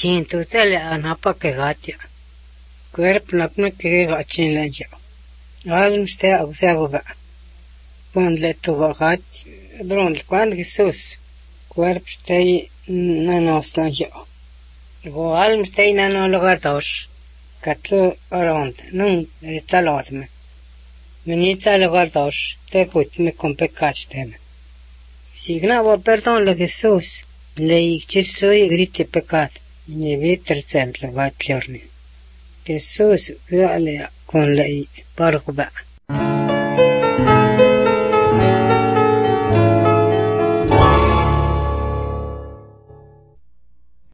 chinto tele anapa que gatia. Cuerpo napna que gachin la yo. Alm ste ausagoba. Ponle tu bagat. Dron cuan Jesús. Cuerpo ste nanos la yo. Go alm ste nano logatos. Catlo around. Nun talodme. Menita logatos. Te gut me con pecasteme. Signava perdón le Jesús. Le ichirsoy grite pecado. Ni vitre centro va tliorni. Jesús vale con la barba.